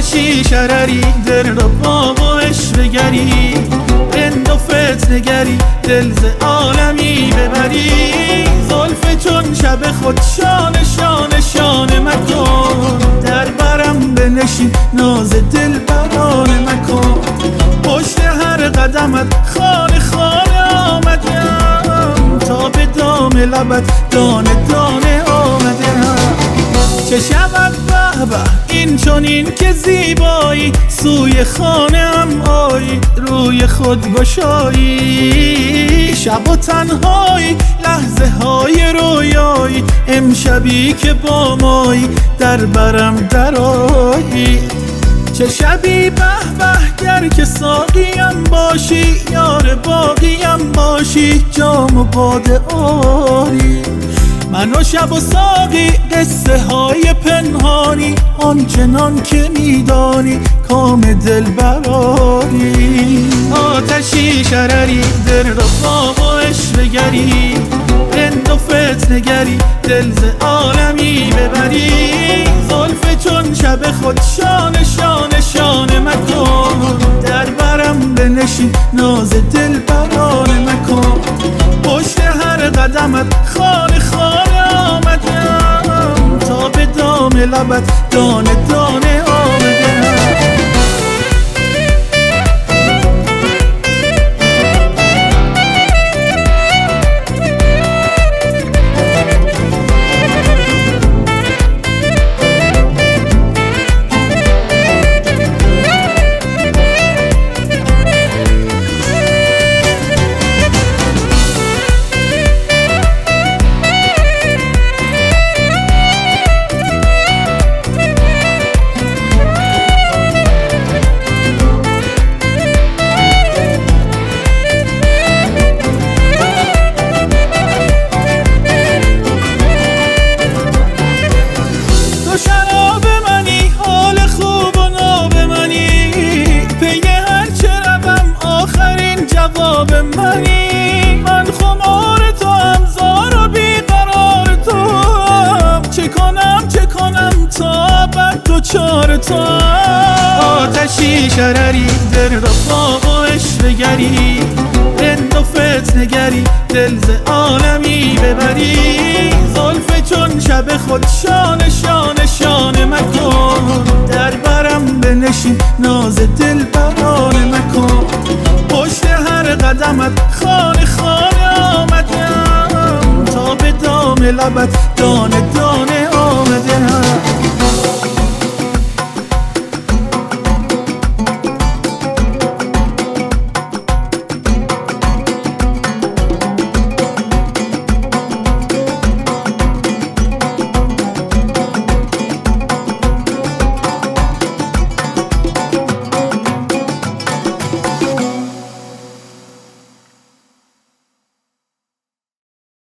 آتشی شرری دل را با عشق بگری، رند و فتنگری دل ز عالمی ببری. زلف چون شب خود شانه شانه شانه مکن، در برم بنشین ناز دل برانه مکن. پشت هر قدمت خانه خانه آمدم، تا به دام لبت دانه دانه آمدم. چه شود به به این چنین که زیبایی، سوی خانه ام آیی روی خود گشایی. شب و تنهایی لحظه های رویایی، امشبی که با مایی در برم درآیی. چه شبی به به گر که ساقیم باشی، یار باقیم باشی جام و باده آری. من و شب و ساقی قصه های پنهانی، آنچنان که میدانی کام دل براری. آتشی شرری دل را با عشق بگری، رند و فتنگری دل ز عالمی ببری. زلف چون شب خود شانه شانه شانه مکن، در برم بنشین ناز دل برانه مکن. پشت هر قدمت خانه خانه آمدم، تا به دام لبت دانه دانه آمدم. من خمار تو هم زار و بیقرار تو، چه کنم تا بر تو چار تو. آتشی شرری دل را با عشق بگری، رند و فتنگری دل ز عالمی ببری. زلف چون شب خود شانه شانه شانه مکن، در برم بنشین ناز دل برانه مکن. پشت هر قدمت خانه خانه آمدم، تا به دام لبت دانه